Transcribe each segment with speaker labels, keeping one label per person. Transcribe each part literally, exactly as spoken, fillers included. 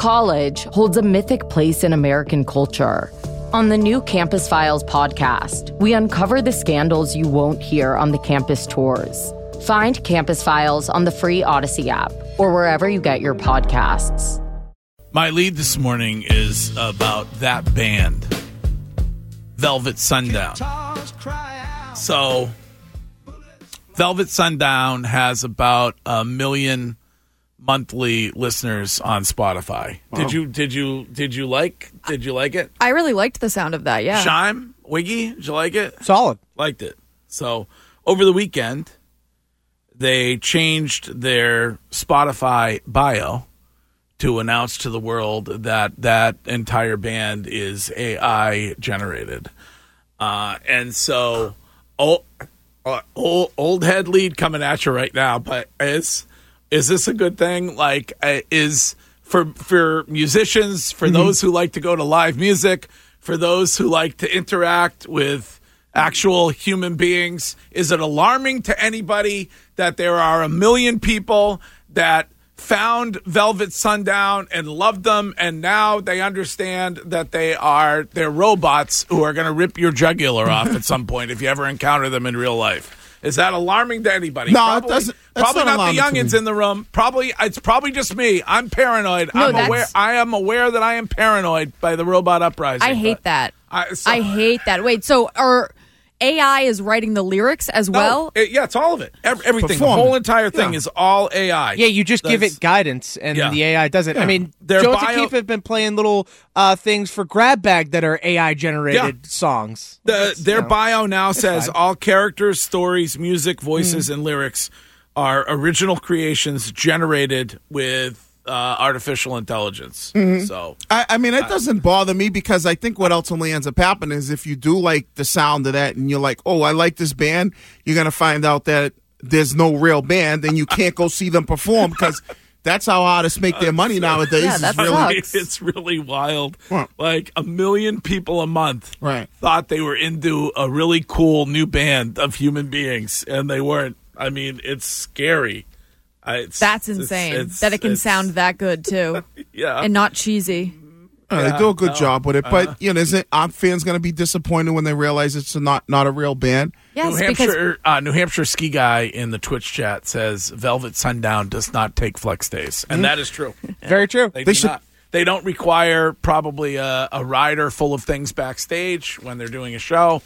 Speaker 1: college holds a mythic place in American culture. On the new Campus Files podcast, we uncover the scandals you won't hear on the campus tours. Find Campus Files on the free Odyssey app or wherever you get your podcasts.
Speaker 2: My lead this morning is about that band, Velvet Sundown. So, Velvet Sundown has about a million monthly listeners on Spotify. Wow. Did you did you did you like did you like it?
Speaker 3: I really liked the sound of that. Yeah.
Speaker 2: Shime, Wiggy, did you like it?
Speaker 4: Solid.
Speaker 2: Liked it. So, over the weekend, they changed their Spotify bio to announce to the world that that entire band is A I generated. Uh, and so, old, old, old head lead coming at you right now, but is is this a good thing? Like, uh, is for for musicians, for mm-hmm. those who like to go to live music, for those who like to interact with actual human beings, is it alarming to anybody that there are a million people that found Velvet Sundown and loved them, and now they understand that they are they're robots who are going to rip your jugular off at some point if you ever encounter them in real life? Is that alarming to anybody?
Speaker 4: No,
Speaker 2: probably,
Speaker 4: it doesn't.
Speaker 2: Probably
Speaker 4: not,
Speaker 2: not the youngins in the room. Probably it's probably just me. I'm paranoid.
Speaker 3: No,
Speaker 2: I'm
Speaker 3: that's...
Speaker 2: aware. I am aware that I am paranoid by the robot uprising.
Speaker 3: I hate that.
Speaker 2: I, so,
Speaker 3: I hate that. Wait, so are A I is writing the lyrics as
Speaker 2: no,
Speaker 3: well?
Speaker 2: It, yeah, it's all of it. Every, everything.
Speaker 4: Perform.
Speaker 2: The whole entire thing
Speaker 4: Yeah.
Speaker 2: is all A I.
Speaker 4: Yeah, you just
Speaker 2: That's,
Speaker 4: give it guidance, and
Speaker 2: yeah.
Speaker 4: the A I does it.
Speaker 2: Yeah.
Speaker 4: I mean,
Speaker 2: Their
Speaker 4: Jones
Speaker 2: bio-
Speaker 4: and Keefe have been playing little uh, things for Grab Bag that are A I-generated
Speaker 2: Yeah.
Speaker 4: songs.
Speaker 2: The,
Speaker 4: That's,
Speaker 2: their
Speaker 4: you know,
Speaker 2: bio now says
Speaker 4: fine.
Speaker 2: all characters, stories, music, voices, mm. and lyrics are original creations generated with uh, artificial intelligence. Mm-hmm. So,
Speaker 5: I, I mean, it doesn't bother me because I think what ultimately ends up happening is if you do like the sound of that and you're like, oh, I like this band, you're going to find out that there's no real band and you can't go see them perform because that's how artists make their money nowadays.
Speaker 3: Yeah, that
Speaker 5: really,
Speaker 3: sucks.
Speaker 2: It's really wild.
Speaker 5: What?
Speaker 2: Like a million people a month
Speaker 5: right.
Speaker 2: thought they were into a really cool new band of human beings, and they weren't. I mean, it's scary. I, it's,
Speaker 3: That's
Speaker 2: it's-
Speaker 3: insane
Speaker 2: it's-
Speaker 3: that it can
Speaker 2: it's-
Speaker 3: sound that good, too.
Speaker 2: Yeah.
Speaker 3: And not cheesy.
Speaker 5: Uh,
Speaker 2: Yeah,
Speaker 5: they do a good
Speaker 2: no,
Speaker 5: job with it, but
Speaker 2: uh,
Speaker 5: you know, isn't aren't fans going to be disappointed when they realize it's not not a real band?
Speaker 3: Yes,
Speaker 2: New
Speaker 3: because
Speaker 2: Hampshire, uh, New Hampshire ski guy in the Twitch chat says Velvet Sundown does not take flex days, and that is true.
Speaker 4: Very true.
Speaker 2: They,
Speaker 5: They
Speaker 2: do
Speaker 5: should-
Speaker 2: not. They don't require probably a, a rider full of things backstage when they're doing a show.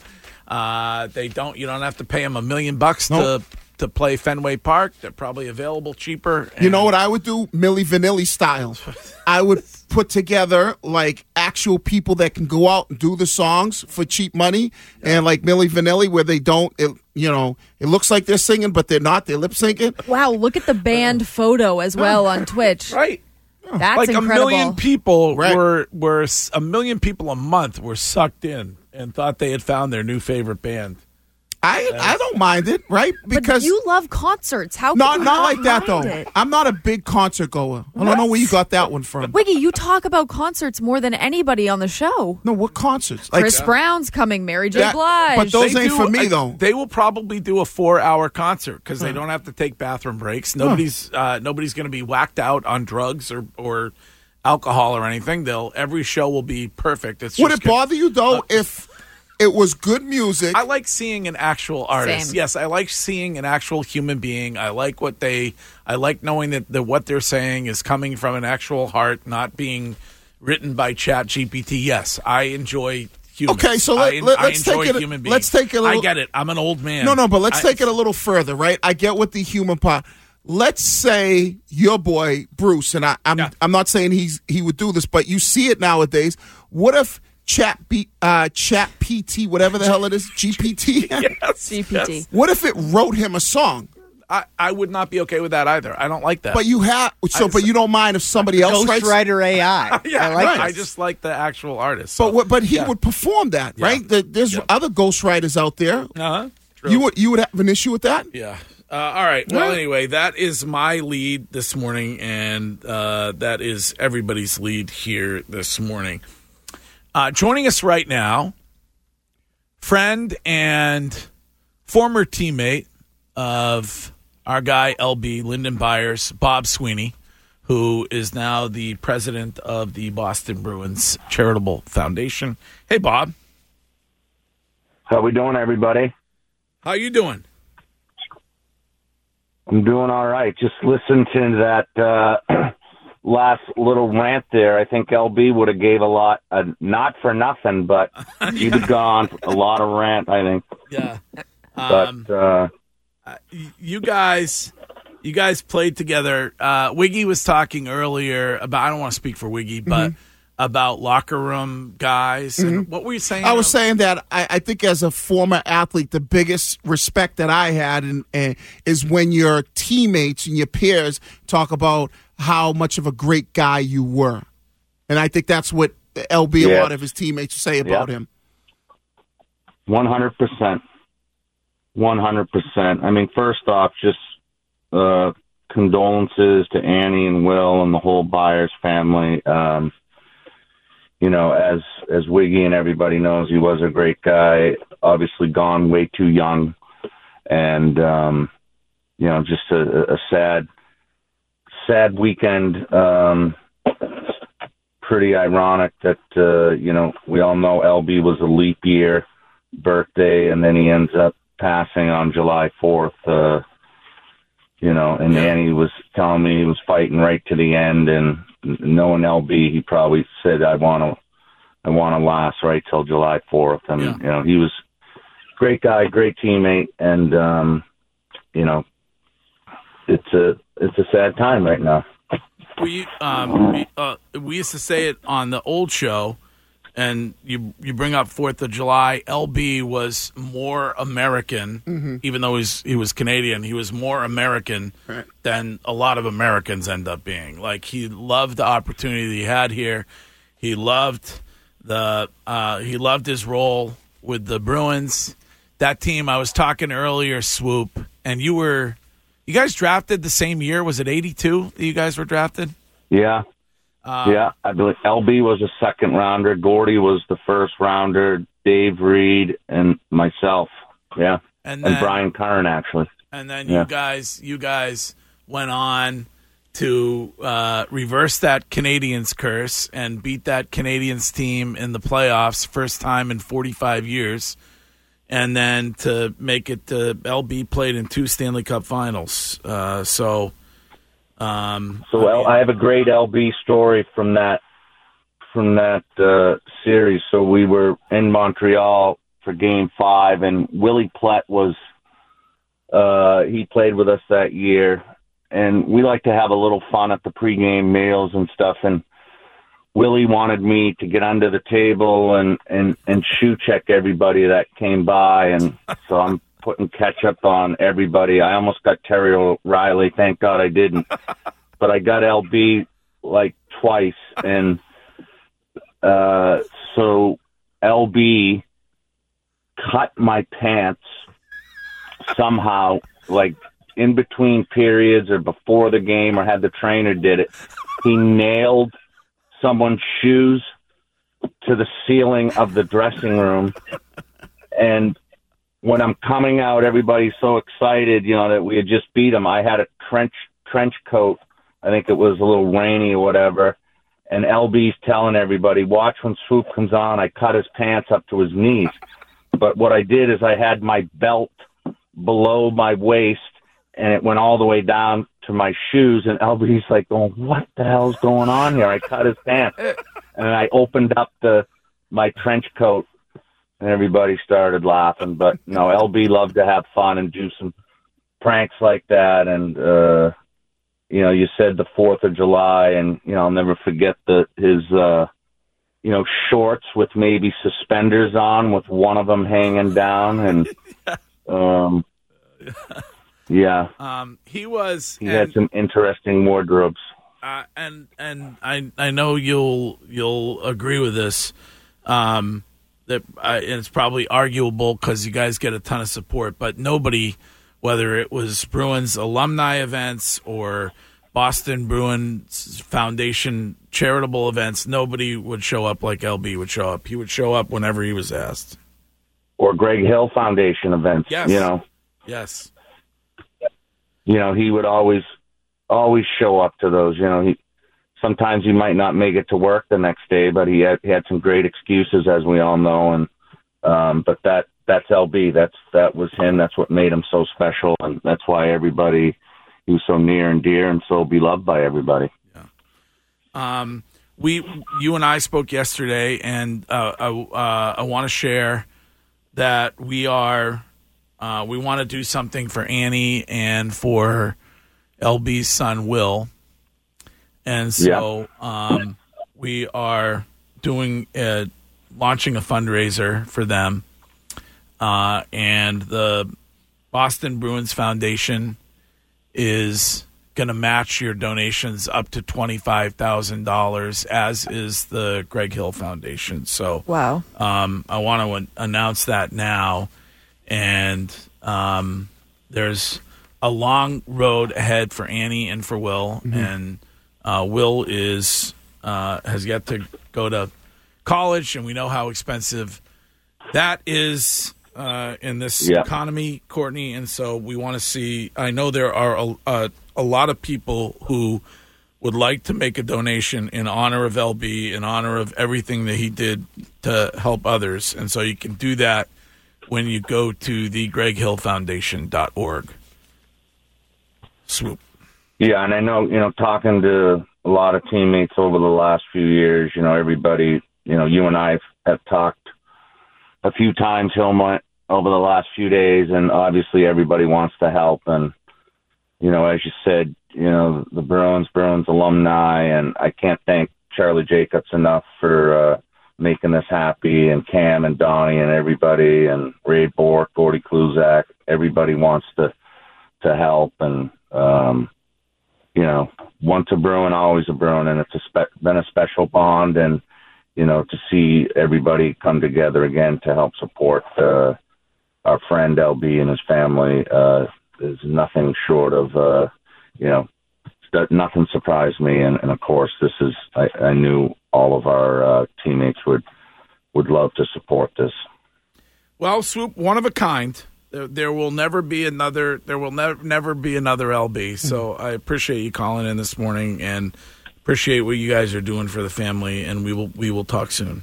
Speaker 2: Uh, they don't. You don't have to pay them a million bucks
Speaker 5: Nope.
Speaker 2: to to play Fenway Park. They're probably available cheaper.
Speaker 5: You know
Speaker 2: and-
Speaker 5: what I would do? Milli Vanilli style. I would put together like actual people that can go out and do the songs for cheap money, and like Milli Vanilli, where they don't, it, you know, it looks like they're singing, but they're not. They're lip syncing.
Speaker 3: wow, look at the band photo as well on Twitch.
Speaker 2: Right.
Speaker 3: That's
Speaker 2: like
Speaker 3: incredible.
Speaker 2: a million people
Speaker 5: Right.
Speaker 2: were were a million people a month were sucked in and thought they had found their new favorite band.
Speaker 5: I I don't mind it, right?
Speaker 3: But
Speaker 5: Because
Speaker 3: you love concerts. How
Speaker 5: not
Speaker 3: could you
Speaker 5: not like that though.
Speaker 3: mind it?
Speaker 5: I'm not a big concert goer. I don't know where you got that one from.
Speaker 3: Wiggy, you talk about concerts more than anybody on the show.
Speaker 5: No, what concerts? Like
Speaker 3: Chris Brown's coming, Mary J.
Speaker 5: That-
Speaker 3: Blige.
Speaker 5: but those
Speaker 2: They
Speaker 5: ain't
Speaker 2: do-
Speaker 5: for me
Speaker 2: I-
Speaker 5: though.
Speaker 2: They will probably do a four-hour concert because they don't have to take bathroom breaks. Nobody's uh, nobody's going to be whacked out on drugs or or alcohol or anything. They'll every show will be perfect. It's
Speaker 5: Would
Speaker 2: just
Speaker 5: it bother you though if it was good music?
Speaker 2: I like seeing an actual artist.
Speaker 3: Same.
Speaker 2: Yes, I like seeing an actual human being. I like what they. I like knowing that, that what they're saying is coming from an actual heart, not being written by Chat G P T. Yes, I enjoy humans.
Speaker 5: Okay, so let-
Speaker 2: I,
Speaker 5: let-
Speaker 2: I
Speaker 5: let's
Speaker 2: enjoy
Speaker 5: take it-
Speaker 2: human beings.
Speaker 5: let's take it a little-
Speaker 2: I get it. I'm an old man.
Speaker 5: No, no, but let's
Speaker 2: I-
Speaker 5: take it a little further, right? I get what the human part. Let's say your boy Bruce, and I, I'm
Speaker 2: Yeah.
Speaker 5: I'm not saying he's he would do this, but you see it nowadays. What if Chat B, uh, Chat P T, whatever the hell it is, G P T?
Speaker 2: Yes,
Speaker 3: G P T.
Speaker 2: yes.
Speaker 5: What if it wrote him a song?
Speaker 2: I, I would not be okay with that either. I don't like that.
Speaker 5: But you have so,
Speaker 2: I-
Speaker 5: but you don't mind if somebody else writes.
Speaker 4: Ghostwriter A I.
Speaker 2: yeah,
Speaker 4: I like
Speaker 2: right.
Speaker 4: this.
Speaker 2: I just like the actual artist.
Speaker 5: But
Speaker 2: So,
Speaker 5: what- but he
Speaker 2: yeah.
Speaker 5: would perform that,
Speaker 2: Yeah.
Speaker 5: right? The- There's
Speaker 2: Yep.
Speaker 5: other ghostwriters out there.
Speaker 2: Uh-huh. True.
Speaker 5: You would you would have an issue with that?
Speaker 2: Yeah. Uh, all right. Well,
Speaker 5: Yeah.
Speaker 2: anyway, that is my lead this morning, and uh, that is everybody's lead here this morning. Uh, joining us right now, friend and former teammate of our guy L B, Lyndon Byers, Bob Sweeney, who is now the president of the Boston Bruins Charitable Foundation. Hey, Bob.
Speaker 6: How we doing, everybody?
Speaker 2: How you doing?
Speaker 6: I'm doing all right. Just listen to that uh, last little rant there. I think L B would have gave a lot, uh, not for nothing, but he'd have gone a lot of rant, I think.
Speaker 2: Yeah.
Speaker 6: Um, but uh,
Speaker 2: uh, you guys, you guys played together. Uh, Wiggy was talking earlier about. I don't want to speak for Wiggy, but mm-hmm. about locker room guys. Mm-hmm. And what were you saying?
Speaker 5: I was saying that I, I think as a former athlete, the biggest respect that I had and, and is when your teammates and your peers talk about how much of a great guy you were, and I think that's what L B yeah. a lot of his teammates say about
Speaker 6: yeah.
Speaker 5: him.
Speaker 6: One hundred percent. One hundred percent. I mean, first off, just uh, condolences to Annie and Will and the whole Byers family. Um, you know, as as Wiggy and everybody knows, he was a great guy. Obviously, gone way too young, and um, you know, just a, a sad, sad weekend. Um, pretty ironic that uh, you know, we all know L B was a leap year birthday, and then he ends up passing on July fourth, uh, you know, and yeah. Annie was telling me he was fighting right to the end, and knowing L B, he probably said, I want to, I want to last right till July fourth. And, yeah. you know, he was a great guy, great teammate. And, um, you know, it's a, it's a sad time right now.
Speaker 2: We, um, we, uh, we used to say it on the old show, and you you bring up Fourth of July. L B was more American, mm-hmm. even though he's he was Canadian. He was more American right. than a lot of Americans end up being. Like, he loved the opportunity that he had here. He loved the uh, he loved his role with the Bruins. That team I was talking earlier, Swoop, and you were you guys drafted the same year. Was it eighty-two that you guys were drafted?
Speaker 6: Yeah. Um, yeah, I believe L B was a second rounder. Gordy was the first rounder. Dave Reed and myself. Yeah, and, then, and Brian Karn actually.
Speaker 2: And then
Speaker 6: yeah.
Speaker 2: you guys, you guys went on to uh, reverse that Canadiens curse and beat that Canadiens team in the playoffs, first time in forty-five years, and then to make it to L B played in two Stanley Cup Finals. Uh, so. Um,
Speaker 6: so I, mean, I have a great L B story from that from that uh, series. So we were in Montreal for Game Five, and Willie Plett was uh, he played with us that year, and we like to have a little fun at the pregame meals and stuff. And Willie wanted me to get under the table and and and shoe check everybody that came by, and so I'm putting ketchup on everybody. I almost got Terry O'Reilly. Thank God I didn't. But I got L B like twice. And uh, so L B cut my pants somehow, like in between periods or before the game, or had the trainer did it. He nailed someone's shoes to the ceiling of the dressing room. And when I'm coming out, everybody's so excited, you know, that we had just beat them. I had a trench trench coat. I think it was a little rainy or whatever. And L B's telling everybody, watch when Swoop comes on. I cut his pants up to his knees. But what I did is I had my belt below my waist, and it went all the way down to my shoes. And L B's like going, what the hell's going on here? I cut his pants. And I opened up the my trench coat. And everybody started laughing. But, no, L B loved to have fun and do some pranks like that. And, uh, you know, you said the fourth of July, and, you know, I'll never forget the his, uh, you know, shorts with maybe suspenders on with one of them hanging down. And, um, yeah.
Speaker 2: Um, he was.
Speaker 6: He
Speaker 2: and,
Speaker 6: had some interesting wardrobes.
Speaker 2: Uh, and and I I know you'll you'll agree with this. Um That uh, and it's probably arguable because you guys get a ton of support, but nobody, whether it was Bruins alumni events or Boston Bruins Foundation charitable events, nobody would show up like L B would show up. He would show up whenever he was asked.
Speaker 6: Or Greg Hill Foundation events,
Speaker 2: yes.
Speaker 6: you know.
Speaker 2: Yes.
Speaker 6: You know, he would always always show up to those. You know, he sometimes he might not make it to work the next day, but he had he had some great excuses, as we all know. And um, but that that's L B. That's that was him. That's what made him so special, and that's why everybody he was so near and dear and so beloved by everybody.
Speaker 2: Yeah. Um. We, you and I spoke yesterday, and uh, I, uh, I want to share that we are, uh, we want to do something for Annie and for L B's son Will, and so yeah. um, we are doing a, launching a fundraiser for them, uh, and the Boston Bruins Foundation is going to match your donations up to twenty-five thousand dollars, as is the Greg Hill Foundation. So
Speaker 3: wow.
Speaker 2: um, I want to an- announce that now. And um, there's a long road ahead for Annie and for Will. Mm-hmm. And uh, Will is uh, has yet to go to college, and we know how expensive that is uh, in this yeah. economy, Courtney. And so we want to see – I know there are a, a a lot of people who would like to make a donation in honor of L B, in honor of everything that he did to help others. And so you can do that when you go to the greg hill foundation dot org. Swoop.
Speaker 6: Yeah, and I know, you know, talking to a lot of teammates over the last few years, you know, everybody, you know, you and I have talked a few times, Hilma, over the last few days, and obviously everybody wants to help. And you know, as you said, you know, the Bruins, Bruins alumni, and I can't thank Charlie Jacobs enough for uh, making this happy, and Cam and Donnie and everybody, and Ray Bork, Gordy Kluzak. Everybody wants to to help, and um, you know, once a Bruin, always a Bruin, and it's a spe- been a special bond, and you know, to see everybody come together again to help support uh, our friend L B and his family. Uh, is nothing short of, uh, you know, nothing surprised me. And, and of course, this is, I, I knew all of our uh, teammates would would love to support this.
Speaker 2: Well, Swoop, one of a kind. There, there will never be another, there will never, never be another L B. So I appreciate you calling in this morning, and appreciate what you guys are doing for the family. And we will, we will talk soon.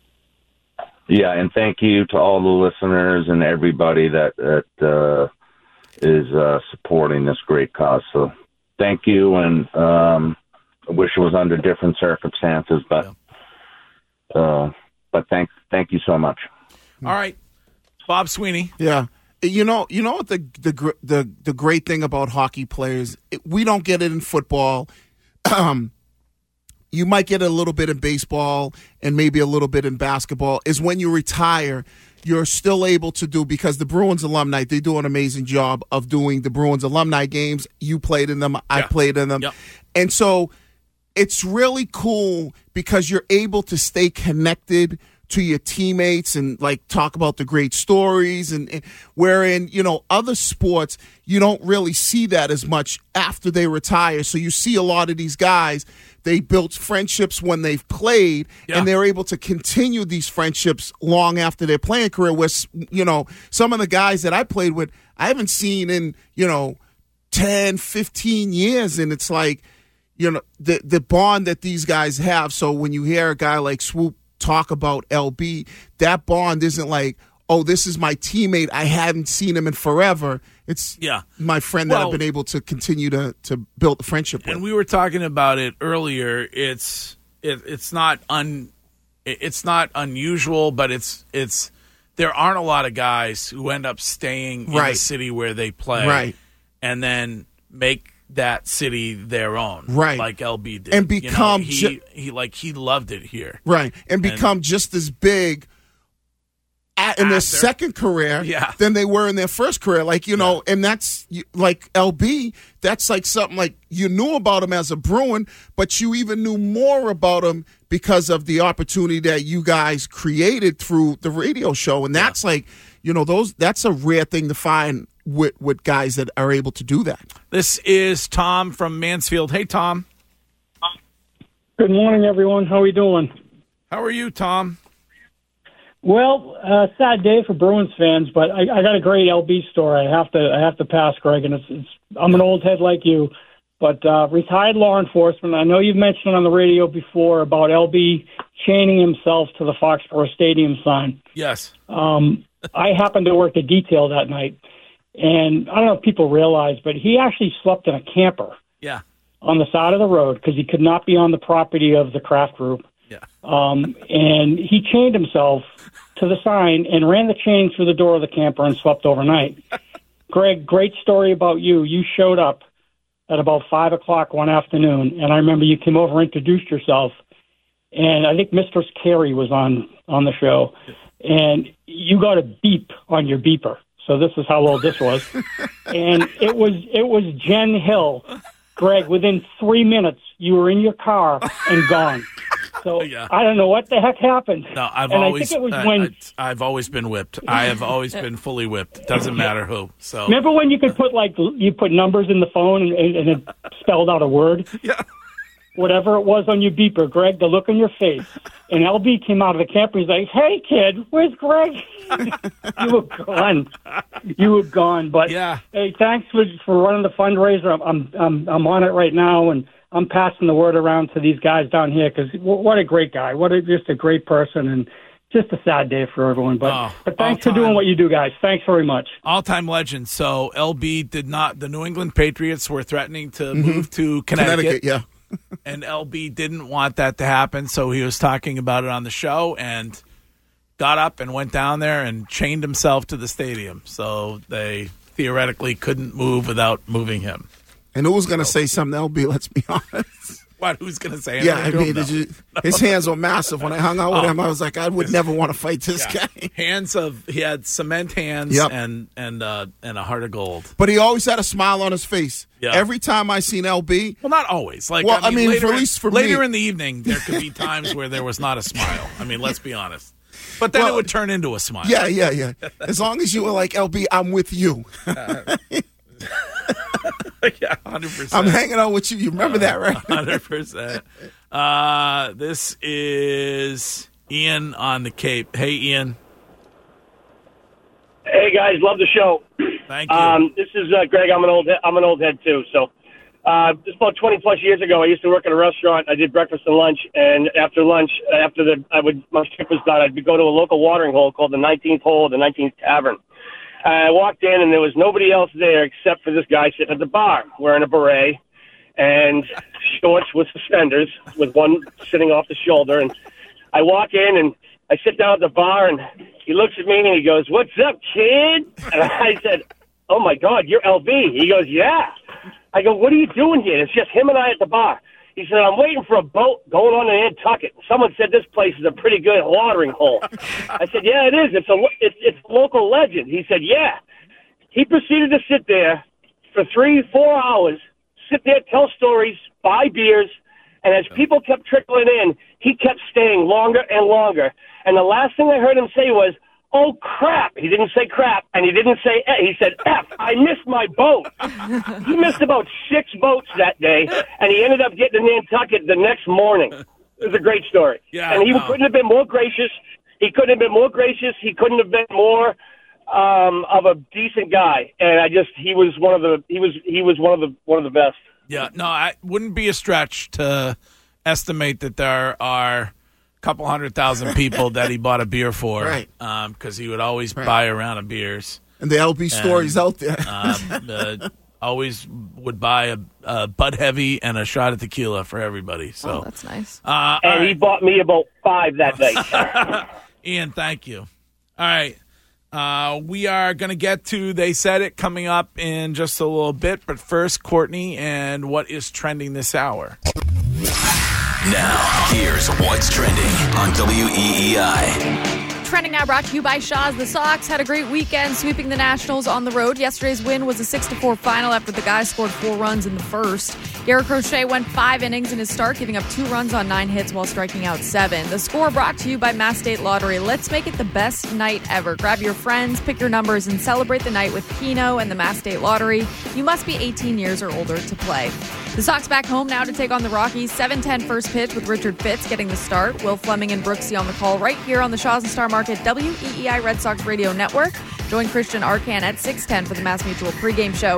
Speaker 6: Yeah. And thank you to all the listeners and everybody that, that, uh, is uh, supporting this great cause. So thank you, and um, I wish it was under different circumstances, but yeah. uh, but thank thank you so much.
Speaker 2: All right, Bob Sweeney.
Speaker 5: Yeah, you know you know what the the the the great thing about hockey players, it, we don't get it in football. Um, you might get it a little bit in baseball and maybe a little bit in basketball, is when you retire, you're still able to do, because the Bruins alumni, they do an amazing job of doing the Bruins alumni games. You played in them. I yeah. played in them. Yep. And so it's really cool because you're able to stay connected to your teammates and like talk about the great stories, and, and wherein, you know, other sports, you don't really see that as much after they retire. So you see a lot of these guys, they built friendships when they've played, yeah. and they're able to continue these friendships long after their playing career. Where, you know, some of the guys that I played with, I haven't seen in, you know, ten, fifteen years. And it's like, you know, the, the bond that these guys have. So when you hear a guy like Swoop talk about L B, that bond isn't like, oh, this is my teammate, I haven't seen him in forever. It's yeah. my friend that well, I've been able to continue to, to build a friendship with.
Speaker 2: And we were talking about it earlier. It's it, it's not un it's not unusual, but it's it's there aren't a lot of guys who end up staying in right. the city where they play, right. and then make that city their own,
Speaker 5: right?
Speaker 2: Like L B did,
Speaker 5: and become
Speaker 2: you know, he, ju- he like he loved it here,
Speaker 5: right? And become and, just as big at, in their second career
Speaker 2: yeah.
Speaker 5: than they were in their first career. Like, you know, yeah. and that's like L B. That's like something like you knew about him as a Bruin, but you even knew more about him because of the opportunity that you guys created through the radio show, and that's yeah. like, you know, those that's a rare thing to find with with guys that are able to do that.
Speaker 2: This is Tom from Mansfield. Hey, Tom.
Speaker 7: Good morning, everyone. How are we doing?
Speaker 2: How are you, Tom?
Speaker 7: Well, uh, sad day for Bruins fans, but I, I got a great L B story. I have to I have to pass, Greg, and it's, it's I'm an old head like you. but uh, retired law enforcement. I know you've mentioned on the radio before about L B chaining himself to the Foxborough Stadium sign.
Speaker 2: Yes.
Speaker 7: Um, I happened to work the detail that night, and I don't know if people realize, but he actually slept in a camper.
Speaker 2: Yeah.
Speaker 7: On the side of the road because he could not be on the property of the Kraft Group.
Speaker 2: Yeah.
Speaker 7: Um, and he chained himself to the sign and ran the chain through the door of the camper and slept overnight. Greg, great story about you. You showed up at about five o'clock one afternoon, and I remember you came over, introduced yourself, and I think Mistress Carey was on, on the show, and you got a beep on your beeper. So this is how old this was. And it was it was Jen Hill. Greg, within three minutes, you were in your car and gone. So
Speaker 2: yeah.
Speaker 7: I don't know what the heck happened.
Speaker 2: No, I've
Speaker 7: and
Speaker 2: always,
Speaker 7: I think it was
Speaker 2: uh,
Speaker 7: when,
Speaker 2: I've always been whipped. I have always been fully whipped. Doesn't matter who. So
Speaker 7: remember when you could put like you put numbers in the phone and, and, and it spelled out a word?
Speaker 2: Yeah.
Speaker 7: Whatever it was on your beeper, Greg, the look on your face. And L B came out of the camper. He's like, "Hey, kid, where's Greg?" You were gone. You were gone. But
Speaker 2: yeah.
Speaker 7: Hey, thanks for for running the fundraiser. I'm I'm I'm, I'm on it right now, and I'm passing the word around to these guys down here because what a great guy. What a, just a great person, and just a sad day for everyone. But
Speaker 2: oh,
Speaker 7: but thanks for doing what you do, guys. Thanks very much.
Speaker 2: All-time legend. So L B did not. The New England Patriots were threatening to mm-hmm. move to Connecticut.
Speaker 5: Connecticut, yeah.
Speaker 2: And L B didn't want that to happen, so he was talking about it on the show and got up and went down there and chained himself to the stadium. So they theoretically couldn't move without moving him.
Speaker 5: And who was going to say something, L B? Let's be honest.
Speaker 2: What? Who's going to say anything?
Speaker 5: Yeah, I
Speaker 2: to
Speaker 5: mean,
Speaker 2: him? No.
Speaker 5: did you, his hands were massive. When I hung out with
Speaker 2: Oh.
Speaker 5: him, I was like, I would never want to fight this
Speaker 2: Yeah.
Speaker 5: guy.
Speaker 2: Hands of he had cement hands
Speaker 5: Yep.
Speaker 2: and and uh, and a heart of gold.
Speaker 5: But he always had a smile on his face.
Speaker 2: Yeah.
Speaker 5: Every time I seen L B,
Speaker 2: Well, not always. Like,
Speaker 5: Well,
Speaker 2: I mean,
Speaker 5: I mean,
Speaker 2: later,
Speaker 5: for at least for
Speaker 2: later
Speaker 5: me-
Speaker 2: in the evening, there could be times where there was not a smile. I mean, let's be honest. But then
Speaker 5: Well,
Speaker 2: it would turn into a smile.
Speaker 5: yeah, yeah, yeah. As long as you were like, L B, I'm with you.
Speaker 2: Yeah, one hundred percent.
Speaker 5: I'm hanging out with you. You remember that, right?
Speaker 2: one hundred percent. Uh, this is Ian on the Cape. Hey, Ian.
Speaker 8: Hey guys, love the show.
Speaker 2: Thank you.
Speaker 8: Um, this is uh, Greg. I'm an old I'm an old head too. So, uh, just about twenty plus years ago, I used to work at a restaurant. I did breakfast and lunch, and after lunch, after the I would my shift was done, I'd go to a local watering hole called the nineteenth Hole, the nineteenth Tavern. I walked in, and there was nobody else there except for this guy sitting at the bar wearing a beret and shorts with suspenders, with one sitting off the shoulder. And I walk in, and I sit down at the bar, and he looks at me, and he goes, "What's up, kid?" And I said, "Oh, my God, you're L B." He goes, "Yeah." I go, "What are you doing here?" It's just him and I at the bar. He said, "I'm waiting for a boat going on to Nantucket. Someone said this place is a pretty good watering hole." I said, "Yeah, it is. It's a it's, it's a local legend." He said, "Yeah." He proceeded to sit there for three, four hours, sit there, tell stories, buy beers, and as people kept trickling in, he kept staying longer and longer. And the last thing I heard him say was, "Oh, crap." He didn't say crap, and he didn't say F. He said, "F, I missed my boat." He missed about six boats that day, and he ended up getting to Nantucket the next morning. It was a great story.
Speaker 2: Yeah,
Speaker 8: and he
Speaker 2: no.
Speaker 8: couldn't have been more gracious. He couldn't have been more gracious. He couldn't have been more um, of a decent guy. And I just, he was one of the, he was, he was one of the, one of the best.
Speaker 2: Yeah, no, I wouldn't be a stretch to estimate that there are a couple hundred thousand people that he bought a beer for,
Speaker 5: Right.
Speaker 2: Because he would always
Speaker 5: Right.
Speaker 2: buy a round of beers.
Speaker 5: And the L B stories out there.
Speaker 2: um, uh, always would buy a, a Bud Heavy and a shot of tequila for everybody. So
Speaker 3: Oh, that's nice.
Speaker 2: uh, all
Speaker 8: And he
Speaker 2: right.
Speaker 8: bought me about five that night.
Speaker 2: Ian, thank you. All right. Uh, we are going to get to They Said It coming up in just a little bit. But first, Courtney, and what is trending this hour?
Speaker 9: Now, here's what's trending on W E E I.
Speaker 3: Trending now brought to you by Shaw's. The Sox had a great weekend sweeping the Nationals on the road. Yesterday's win was a six to four final after the guys scored four runs in the first. Garrett Crochet went five innings in his start, giving up two runs on nine hits while striking out seven. The score brought to you by Mass State Lottery. Let's make it the best night ever. Grab your friends, pick your numbers, and celebrate the night with Keno and the Mass State Lottery. You must be eighteen years or older to play. The Sox back home now to take on the Rockies. seven ten first pitch with Richard Fitz getting the start. Will Fleming and Brooksy on the call right here on the Shaw's and Star Market W E E I Red Sox Radio Network. Join Christian Arcan at six ten for the Mass Mutual pregame show.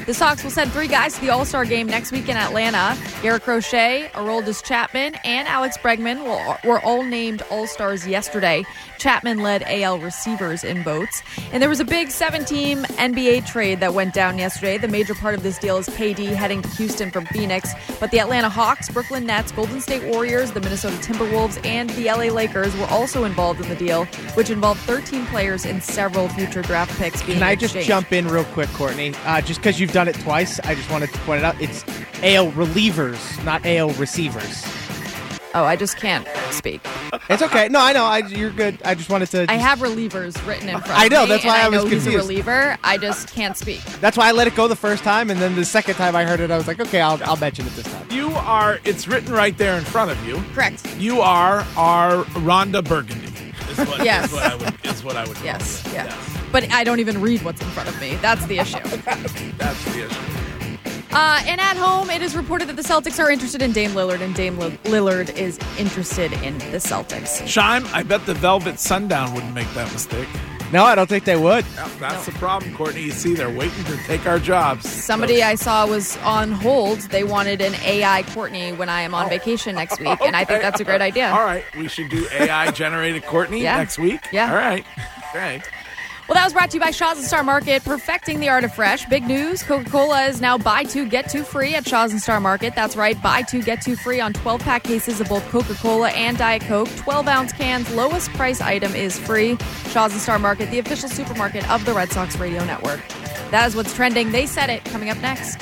Speaker 3: The Sox will send three guys to the All-Star game next week in Atlanta. Garrett Crochet, Aroldis Chapman, and Alex Bregman will, were all named All-Stars yesterday. Chapman led A L receivers in votes. And there was a big seven-team N B A trade that went down yesterday. The major part of this deal is K D heading to Houston from Phoenix. But the Atlanta Hawks, Brooklyn Nets, Golden State Warriors, the Minnesota Timberwolves, and the L A Lakers were also involved in the deal, which involved thirteen players and several future draft picks being
Speaker 4: Can I just
Speaker 3: exchanged.
Speaker 4: jump in real quick, Courtney? Uh, just because you've done it twice, I just wanted to point it out. It's A L relievers, not A L receivers.
Speaker 3: Oh, I just can't speak.
Speaker 4: It's okay. No, I know. I, you're good. I just wanted to. Just,
Speaker 3: I have relievers written in front of
Speaker 4: I know,
Speaker 3: me,
Speaker 4: that's why
Speaker 3: and
Speaker 4: I
Speaker 3: I
Speaker 4: was
Speaker 3: know he's a
Speaker 4: confused.
Speaker 3: reliever. I just can't speak.
Speaker 4: That's why I let it go the first time, and then the second time I heard it, I was like, okay, I'll, I'll mention it this time.
Speaker 2: You are, it's written right there in front of you.
Speaker 3: Correct.
Speaker 2: You are our Rhonda Burgundy. Is what,
Speaker 3: Yes.
Speaker 2: is what I would, is what I would call
Speaker 3: Yes,
Speaker 2: you.
Speaker 3: yeah.
Speaker 2: Yes.
Speaker 3: But I don't even read what's in front of me. That's the issue.
Speaker 2: That's the issue.
Speaker 3: Uh, and at home, it is reported that the Celtics are interested in Dame Lillard, and Dame Lillard is interested in the Celtics.
Speaker 2: Shime, I bet the Velvet Sundown wouldn't make that mistake.
Speaker 4: No, I don't think they would.
Speaker 2: Yeah, that's the problem, Courtney. You see, they're waiting to take our jobs.
Speaker 3: Somebody I saw was on hold. They wanted an A I Courtney when I am on vacation next week, and I think that's a great idea.
Speaker 2: All right, we should do A I-generated Courtney
Speaker 3: Yeah.
Speaker 2: next week?
Speaker 3: Yeah.
Speaker 2: All right. Okay.
Speaker 3: Well, that was brought to you by Shaw's and Star Market, perfecting the art of fresh. Big news, Coca-Cola is now buy two, get two free at Shaw's and Star Market. That's right, buy two, get two free on twelve-pack cases of both Coca-Cola and Diet Coke. twelve-ounce cans, lowest price item is free. Shaw's and Star Market, the official supermarket of the Red Sox Radio Network. That is what's trending. They said it. Coming up next.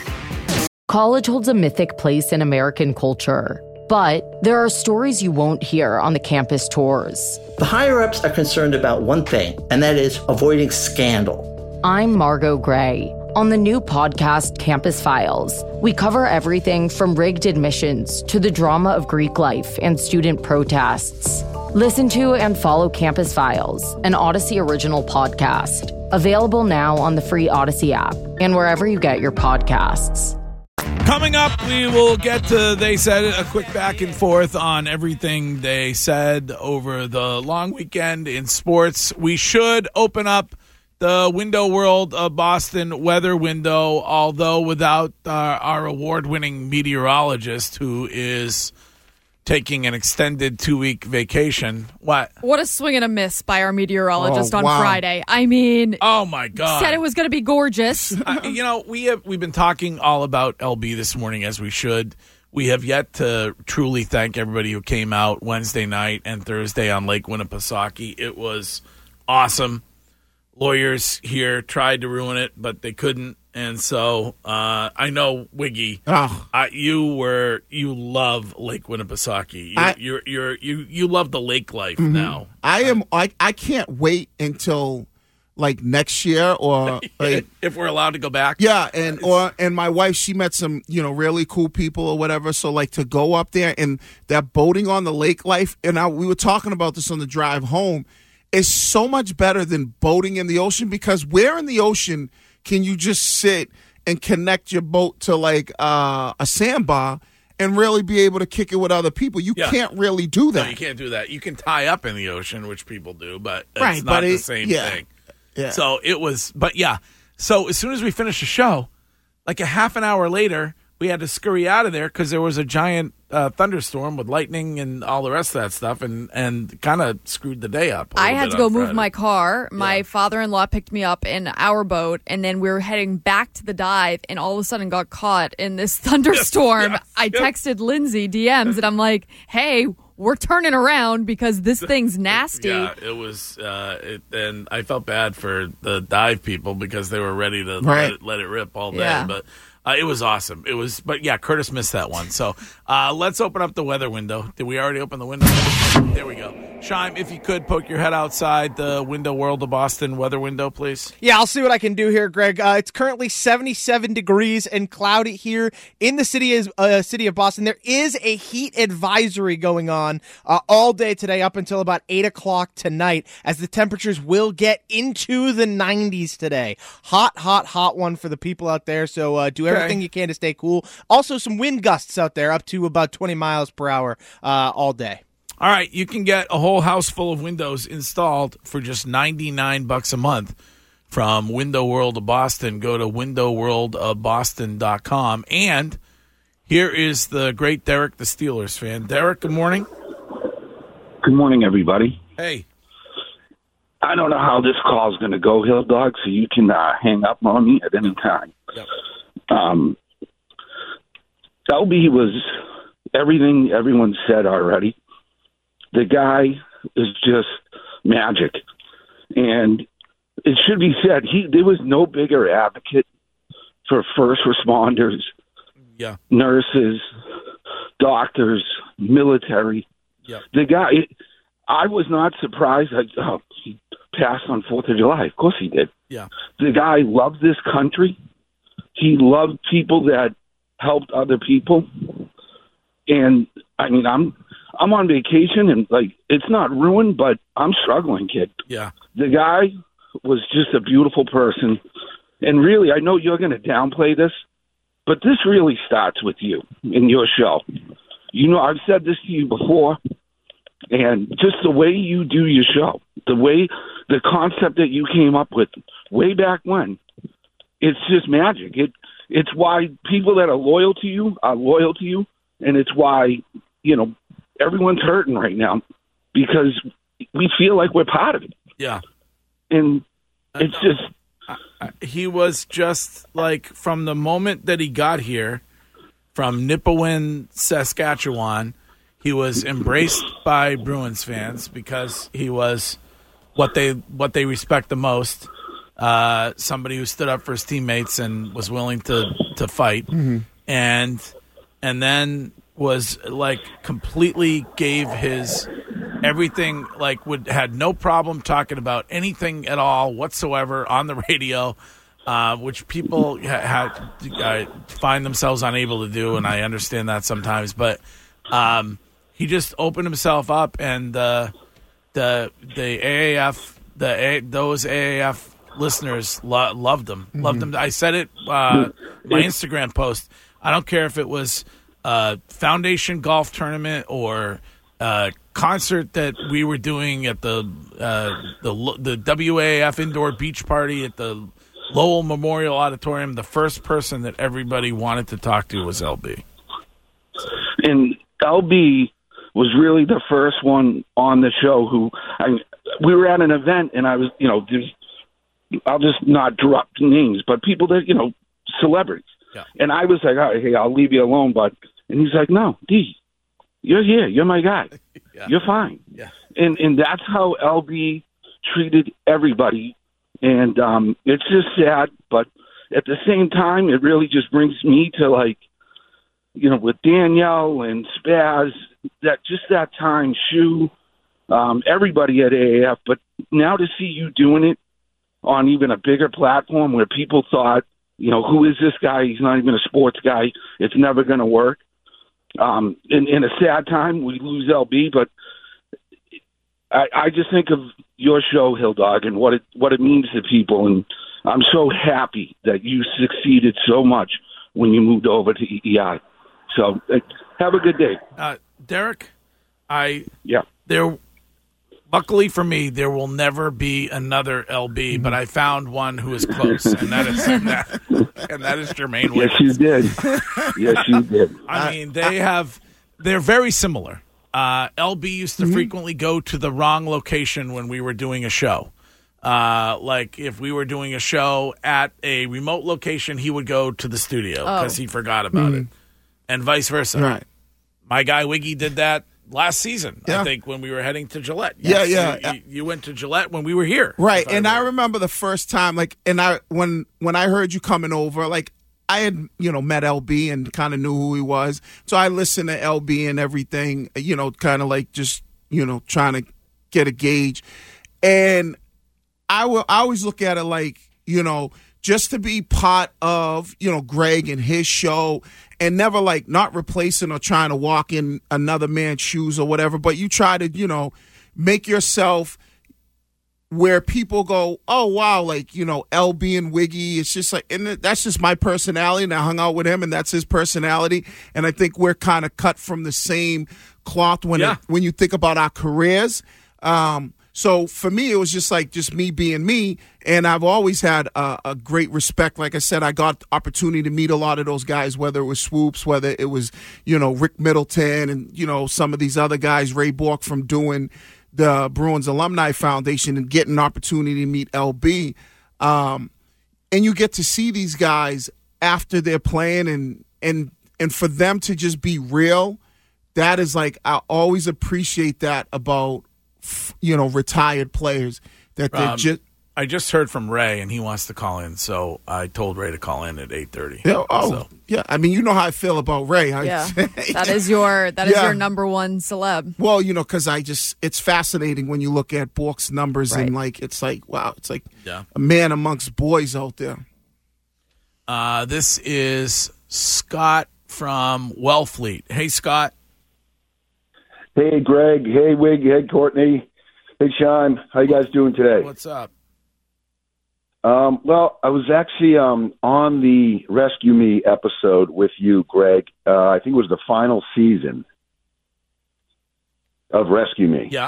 Speaker 1: College holds a mythic place in American culture, but there are stories you won't hear on the campus tours.
Speaker 10: The higher-ups are concerned about one thing, and that is avoiding scandal.
Speaker 1: I'm Margot Gray. On the new podcast, Campus Files, we cover everything from rigged admissions to the drama of Greek life and student protests. Listen to and follow Campus Files, an Odyssey original podcast. Available now on the free Odyssey app and wherever you get your podcasts.
Speaker 2: Coming up, we will get to, they said, a quick back and forth on everything they said over the long weekend in sports. We should open up the Window World of Boston weather window, although without uh, our award-winning meteorologist who is taking an extended two-week vacation. What?
Speaker 3: What a swing and a miss by our meteorologist
Speaker 5: Oh,
Speaker 3: on
Speaker 5: wow.
Speaker 3: Friday. I mean,
Speaker 2: Oh, my God.
Speaker 3: said it was going to be gorgeous.
Speaker 2: uh, you know, we have we've been talking all about L B this morning, as we should. We have yet to truly thank everybody who came out Wednesday night and Thursday on Lake Winnipesaukee. It was awesome. Lawyers here tried to ruin it, but they couldn't. And so uh, I know, Wiggy,
Speaker 5: Oh.
Speaker 2: uh, you were you love Lake Winnipesaukee. You,
Speaker 5: I-
Speaker 2: you're you're you you love the lake life now.
Speaker 5: I am. I I can't wait until like next year or like
Speaker 2: If we're allowed to go back,
Speaker 5: yeah, and or and my wife, she met some you know really cool people or whatever. So like to go up there and that boating on the lake life, and I, we were talking about this on the drive home, is so much better than boating in the ocean, because where in the ocean can you just sit and connect your boat to like uh, a sandbar and really be able to kick it with other people? You
Speaker 2: Yeah.
Speaker 5: can't really do that.
Speaker 2: No, you can't do that. You can tie up in the ocean, which people do, but it's
Speaker 5: Right,
Speaker 2: not
Speaker 5: but
Speaker 2: the
Speaker 5: it-
Speaker 2: same
Speaker 5: yeah.
Speaker 2: thing.
Speaker 5: Yeah.
Speaker 2: So it was, but yeah. So as soon as we finished the show, like a half an hour later, we had to scurry out of there because there was a giant uh, thunderstorm with lightning and all the rest of that stuff, and and kind of screwed the day up. a
Speaker 3: I
Speaker 2: little
Speaker 3: had
Speaker 2: bit
Speaker 3: to go
Speaker 2: on
Speaker 3: move
Speaker 2: Friday.
Speaker 3: my car. My
Speaker 2: Yeah.
Speaker 3: father-in-law picked me up in our boat, and then we were heading back to the dive, and all of a sudden got caught in this thunderstorm.
Speaker 2: yes,
Speaker 3: I
Speaker 2: yes.
Speaker 3: texted Lindsay D Ms, and I'm like, hey, we're turning around because this thing's nasty.
Speaker 2: Yeah, it was, uh, it, and I felt bad for the dive people because they were ready to
Speaker 5: Right.
Speaker 2: let, it, let it rip all day.
Speaker 3: Yeah.
Speaker 2: But uh, it was awesome. It was, but yeah, Curtis missed that one. So uh, let's open up the weather window. Did we already open the window? There we go. Shime, if you could poke your head outside the Window World of Boston weather window, please.
Speaker 4: Yeah, I'll see what I can do here, Greg. Uh, it's currently seventy-seven degrees and cloudy here in the city is uh, city of Boston. There is a heat advisory going on uh, all day today up until about eight o'clock tonight, as the temperatures will get into the nineties today. Hot, hot, hot one for the people out there, so uh, do everything you can to stay cool. Also, some wind gusts out there up to about twenty miles per hour uh, all day.
Speaker 2: All right, you can get a whole house full of windows installed for just ninety-nine bucks a month from Window World of Boston. Go to window world of boston dot com. And here is the great Derek, the Steelers fan. Derek, good morning.
Speaker 11: Good morning, everybody.
Speaker 2: Hey.
Speaker 11: I don't know how this call is going to go, Hill Dog, so you can uh, hang up on me at any time.
Speaker 2: Yep.
Speaker 11: Um, L B was everything everyone said already. The guy is just magic. And it should be said, he there was no bigger advocate for first responders,
Speaker 2: yeah,
Speaker 11: nurses, doctors, military.
Speaker 2: Yep.
Speaker 11: The guy, it, I was not surprised. I, oh, he passed on fourth of July. Of course he did.
Speaker 2: Yeah.
Speaker 11: The guy loved this country. He loved people that helped other people. And, I mean, I'm I'm on vacation, and, like, it's not ruined, but I'm struggling, kid.
Speaker 2: Yeah.
Speaker 11: The guy was just a beautiful person. And really, I know you're going to downplay this, but this really starts with you in your show. You know, I've said this to you before, and just the way you do your show, the way, the concept that you came up with way back when, it's just magic. It It's why people that are loyal to you are loyal to you, and it's why, you know, everyone's hurting right now because we feel like we're part of it.
Speaker 2: Yeah.
Speaker 11: And it's just...
Speaker 2: He was just like, from the moment that he got here, from Nipawin, Saskatchewan, he was embraced by Bruins fans because he was what they what they respect the most. Uh, somebody who stood up for his teammates and was willing to to fight,
Speaker 5: Mm-hmm.
Speaker 2: and and then was like completely gave his everything. Like would had no problem talking about anything at all whatsoever on the radio. Uh, which people ha- ha- uh, find themselves unable to do, and I understand that sometimes. But um, he just opened himself up, and uh, the the A A F, the A- those A A F listeners lo- loved him, mm-hmm. loved him. I said it uh, my Instagram post. I don't care if it was a Foundation Golf Tournament or a concert that we were doing at the uh, the the W A A F Indoor Beach Party at the Lowell Memorial Auditorium. The first person that everybody wanted to talk to was L B.
Speaker 11: And L B was really the first one on the show who I, we were at an event, and I was, you know, there's, I'll just not drop names, but people that, you know, celebrities.
Speaker 2: Yeah.
Speaker 11: And I was like, all right, hey, I'll leave you alone, bud. And he's like, no, D, you're here. You're my guy.
Speaker 2: Yeah.
Speaker 11: You're fine.
Speaker 2: Yeah.
Speaker 11: And and that's how L B treated everybody. And um, it's just sad, but at the same time, it really just brings me to, like, you know, with Danielle and Spaz, that just that time, Shu, um, everybody at A A F. But now to see you doing it on even a bigger platform where people thought, you know, who is this guy? He's not even a sports guy. It's never going to work. Um, in, in a sad time, we lose L B, but I, I just think of your show, Hill Dog, and what it what it means to people, and I'm so happy that you succeeded so much when you moved over to E E I. So uh, have a good day,
Speaker 2: uh, Derek. I
Speaker 11: yeah.
Speaker 2: There, luckily for me, there will never be another L B, but I found one who is close, and that is and that, and that is Jermaine Wiggins.
Speaker 11: Yes, you did. Yes, you did.
Speaker 2: I mean, they have they're very similar. Uh, L B used to mm-hmm. frequently go to the wrong location when we were doing a show. Uh, like if we were doing a show at a remote location, he would go to the studio because oh. he forgot about mm-hmm. it, and vice versa.
Speaker 5: Right.
Speaker 2: My guy Wiggy did that last season,
Speaker 5: yeah.
Speaker 2: I think, when we were heading to Gillette.
Speaker 5: Yes.
Speaker 2: You,
Speaker 5: Yeah, yeah.
Speaker 2: you, you went to Gillette when we were here.
Speaker 5: Right,
Speaker 2: I
Speaker 5: and
Speaker 2: remember.
Speaker 5: I remember the first time, like, and I when when I heard you coming over, like, I had, you know, met L B and kind of knew who he was. So I listened to L B and everything, you know, kind of like just, you know, trying to get a gauge. And I will I always look at it like, you know, just to be part of, you know, Greg and his show and never like not replacing or trying to walk in another man's shoes or whatever, but you try to, you know, make yourself where people go, oh, wow, like, you know, L B and Wiggy, it's just like, and that's just my personality, and I hung out with him, and that's his personality, and I think we're kind of cut from the same cloth when
Speaker 2: yeah.
Speaker 5: it, when you think about our careers. Um, So for me, it was just like just me being me, and I've always had a, a great respect. Like I said, I got the opportunity to meet a lot of those guys, whether it was Swoops, whether it was, you know, Rick Middleton, and, you know, some of these other guys, Ray Bork, from doing the Bruins Alumni Foundation and getting an opportunity to meet L B. Um, and you get to see these guys after they're playing, and and and for them to just be real, that is like, I always appreciate that about, you know, retired players, that they're
Speaker 2: um,
Speaker 5: just.
Speaker 2: I just heard from Ray, and he wants to call in, so I told Ray to call in at eight thirty.
Speaker 5: Yeah, oh,
Speaker 2: so.
Speaker 5: yeah. I mean, you know how I feel about Ray. I,
Speaker 3: Yeah, that is your that is
Speaker 5: Yeah.
Speaker 3: your number one celeb.
Speaker 5: Well, you know, because I just, it's fascinating when you look at Bork's numbers,
Speaker 3: Right.
Speaker 5: and like, it's like, wow, it's like
Speaker 2: Yeah.
Speaker 5: a man amongst boys out there.
Speaker 2: Uh, this is Scott from Wellfleet. Hey, Scott.
Speaker 12: Hey, Greg. Hey, Wig. Hey, Courtney. Hey, Sean. How you guys doing today?
Speaker 2: What's up?
Speaker 12: Um, well, I was actually um, on the Rescue Me episode with you, Greg. Uh, I think it was the final season of Rescue Me.
Speaker 2: Yeah.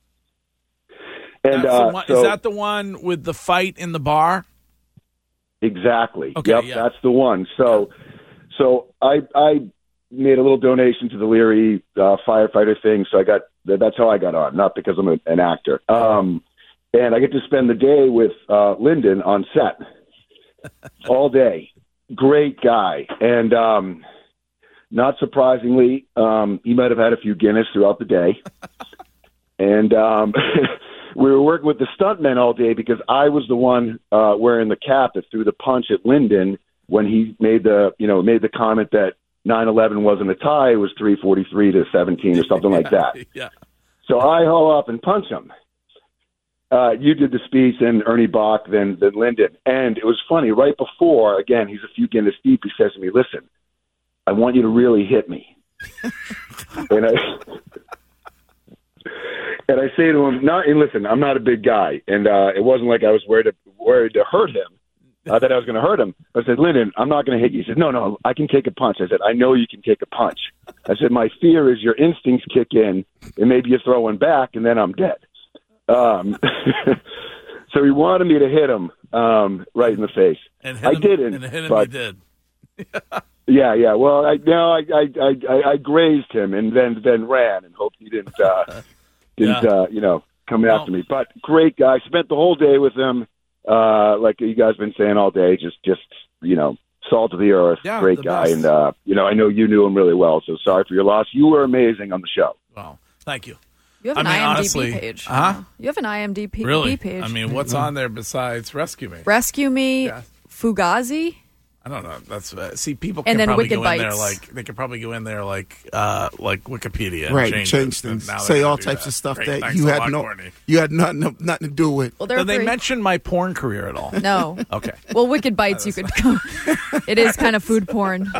Speaker 12: And
Speaker 2: That's the
Speaker 12: uh,
Speaker 2: one-
Speaker 12: so,
Speaker 2: is that the one with the fight in the bar?
Speaker 12: exactly?
Speaker 2: Okay,
Speaker 12: Yep,
Speaker 2: yeah.
Speaker 12: that's the one. So, so I I made a little donation to the Leary uh, firefighter thing. So I got that's how I got on, not because I'm a, an actor. Um, and I get to spend the day with uh, Lyndon on set all day. Great guy, and um, not surprisingly, um, he might have had a few Guinness throughout the day. And um, we were working with the stuntmen all day because I was the one uh, wearing the cap that threw the punch at Lyndon when he made the you know made the comment that nine eleven wasn't a tie; it was three forty-three to seventeen or something like that.
Speaker 2: Yeah.
Speaker 12: So I haul up and punch him. Uh, you did the speech, and Ernie Bach, then then Lyndon, and it was funny. Right before, again, he's a few Guinness deep. He says to me, "Listen, I want you to really hit me." and I and I say to him, "Not and listen, I'm not a big guy, and uh, it wasn't like I was worried to, worried to hurt him. Uh, that I was going to hurt him." I said, "Lyndon, I'm not going to hit you." He said, "No, no, I can take a punch." I said, "I know you can take a punch." I said, "My fear is your instincts kick in, and maybe you throw one back, and then I'm dead." Um, so he wanted me to hit him um, right in the face.
Speaker 2: And hit
Speaker 12: I
Speaker 2: him,
Speaker 12: didn't.
Speaker 2: And hit him
Speaker 12: but,
Speaker 2: you did.
Speaker 12: yeah, yeah. Well, I no, I, I, I, I, I grazed him and then then ran and hoped he didn't uh, didn't
Speaker 2: Yeah.
Speaker 12: uh, you know come
Speaker 2: Well-
Speaker 12: after me. But great guy. Spent the whole day with him. Uh, like you guys been saying all day, just just you know, salt of the earth.
Speaker 2: Yeah,
Speaker 12: great
Speaker 2: the
Speaker 12: guy,
Speaker 2: best.
Speaker 12: and uh, you know, I know you knew him really well. So sorry for your loss. You were amazing on the show.
Speaker 2: Well, thank you.
Speaker 3: You have
Speaker 2: I
Speaker 3: an
Speaker 2: mean,
Speaker 3: I M D B
Speaker 2: honestly,
Speaker 3: page.
Speaker 2: huh?
Speaker 3: You have an I M D B
Speaker 2: Really?
Speaker 3: page.
Speaker 2: I mean, what's on there besides Rescue Me?
Speaker 3: Rescue Me,
Speaker 2: Yeah.
Speaker 3: Fugazi.
Speaker 2: I don't know. That's uh, see, people
Speaker 3: And
Speaker 2: can
Speaker 3: then
Speaker 2: probably
Speaker 3: Wicked
Speaker 2: go in there
Speaker 3: Bites.
Speaker 2: like they could probably go in there like uh, like Wikipedia, and
Speaker 5: Right,
Speaker 2: change,
Speaker 5: change
Speaker 2: it,
Speaker 5: things,
Speaker 2: and now
Speaker 5: say
Speaker 2: they're
Speaker 5: all
Speaker 2: gonna do
Speaker 5: types
Speaker 2: that.
Speaker 5: of stuff
Speaker 2: Great,
Speaker 5: that
Speaker 2: thanks
Speaker 5: you
Speaker 2: a
Speaker 5: had
Speaker 2: lot,
Speaker 5: no,
Speaker 2: Courtney.
Speaker 5: you had nothing, nothing to do with.
Speaker 3: Well, they're
Speaker 2: Did they
Speaker 3: free.
Speaker 2: mention my porn career at all?
Speaker 3: No.
Speaker 2: Okay.
Speaker 3: Well, Wicked Bites, you could come. It is kind of food porn.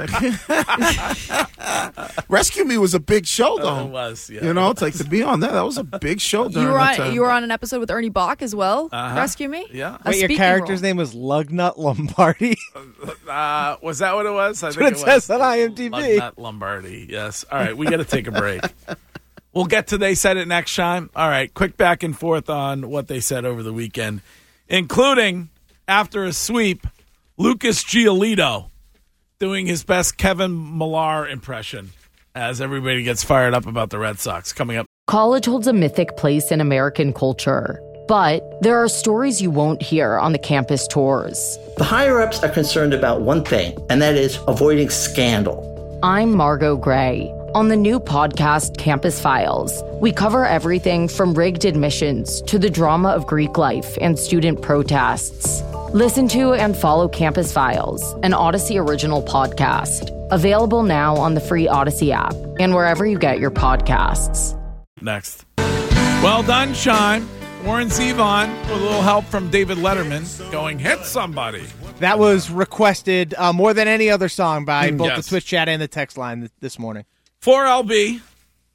Speaker 5: Rescue Me was a big show, though.
Speaker 2: Uh, it was, yeah.
Speaker 5: You know, it's like to be on that. That was a big show during
Speaker 3: You were
Speaker 5: that
Speaker 3: on.
Speaker 5: time.
Speaker 3: You were on an episode with Ernie Bach as well.
Speaker 2: Uh-huh.
Speaker 3: Rescue Me.
Speaker 2: Yeah.
Speaker 3: A
Speaker 4: Wait, your
Speaker 3: speaking
Speaker 4: character's
Speaker 3: role.
Speaker 4: name was Lugnut Lombardi.
Speaker 2: Uh, was that what it was? I
Speaker 4: That's
Speaker 2: think
Speaker 4: what it
Speaker 2: was.
Speaker 4: says on I M D B.
Speaker 2: Lugnut Lombardi. Yes. All right, we got to take a break. We'll get to They Said It next time. All right, quick back and forth on what they said over the weekend, including after a sweep, Lucas Giolito doing his best Kevin Millar impression as everybody gets fired up about the Red Sox. Coming up.
Speaker 1: College holds a mythic place in American culture, but there are stories you won't hear on the campus tours.
Speaker 10: The higher-ups are concerned about one thing, and that is avoiding scandal.
Speaker 1: I'm Margot Gray. On the new podcast, Campus Files, we cover everything from rigged admissions to the drama of Greek life and student protests. Listen to and follow Campus Files, an Odyssey original podcast. Available now on the free Odyssey app and wherever you get your podcasts.
Speaker 2: Next. Well done, Sean. Warren Zevon with a little help from David Letterman going, hit somebody.
Speaker 4: That was requested uh, more than any other song by both
Speaker 2: Yes.
Speaker 4: the Twitch chat and the text line th- this morning.
Speaker 2: four L B,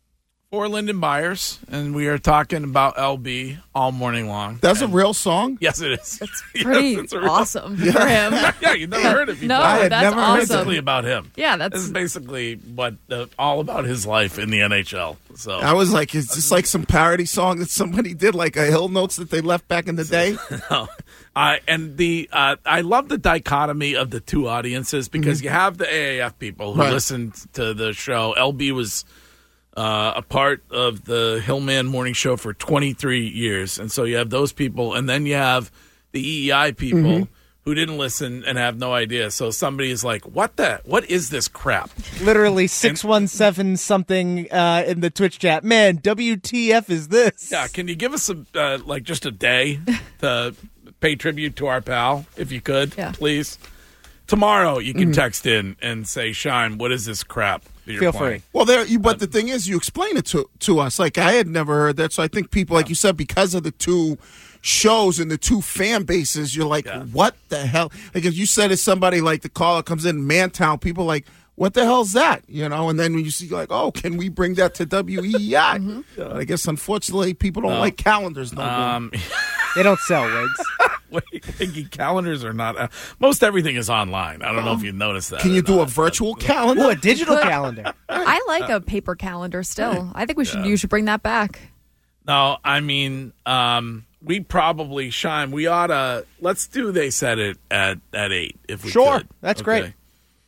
Speaker 2: for Lyndon Byers, and we are talking about L B all morning long.
Speaker 5: That's
Speaker 2: and
Speaker 5: a real song?
Speaker 2: Yes, it is.
Speaker 3: That's pretty
Speaker 2: yes, real,
Speaker 3: awesome yeah. for him.
Speaker 2: Yeah, you've never heard it before.
Speaker 3: No,
Speaker 5: I had
Speaker 3: that's
Speaker 5: never
Speaker 3: awesome.
Speaker 2: It's basically about him.
Speaker 3: Yeah, that's
Speaker 2: this is basically what uh, all about his life in the N H L. So
Speaker 5: I was like, is this like some parody song that somebody did, like a Hill Notes that they left back in the day?
Speaker 2: no. Uh, and the uh, I love the dichotomy of the two audiences because mm-hmm. you have the A A F people who
Speaker 5: right.
Speaker 2: listened to the show. L B was uh, a part of the Hillman Morning Show for twenty-three years, and so you have those people, and then you have the E E I people mm-hmm. who didn't listen and have no idea. So somebody is like, "What the? What is this crap?"
Speaker 4: Literally six one seven something uh, in the Twitch chat. Man, W T F is this?
Speaker 2: Yeah, can you give us a uh, like just a day to pay tribute to our pal, if you could,
Speaker 3: yeah.
Speaker 2: please? Tomorrow you can mm-hmm. text in and say, "Shine, what is this crap?" You're
Speaker 4: Feel
Speaker 2: playing?
Speaker 4: free.
Speaker 5: Well, there. You, but the thing is, you explain it to to us. Like I had never heard that, so I think people, like you said, because of the two shows and the two fan bases, you're like, yeah. what the hell? Like if you said it's somebody like the caller comes in Mantown, people are like, what the hell's that? You know, and then when you see like, oh, can we bring that to W E E I? mm-hmm. yeah. I guess unfortunately people don't no. like calendars no
Speaker 2: um,
Speaker 5: more.
Speaker 4: They don't sell wigs.
Speaker 2: Wait, Wiggy, calendars are not. Uh, most everything is online. I don't oh. know if you noticed that.
Speaker 5: Can you do
Speaker 2: not.
Speaker 5: a virtual calendar?
Speaker 4: Oh, a digital calendar.
Speaker 3: I like a paper calendar still. I think we should. Yeah. You should bring that back.
Speaker 2: No, I mean, um, we probably Shine. We ought to. Let's do. They said it at at eight. If we
Speaker 4: sure,
Speaker 2: could.
Speaker 4: that's
Speaker 2: okay.
Speaker 4: great.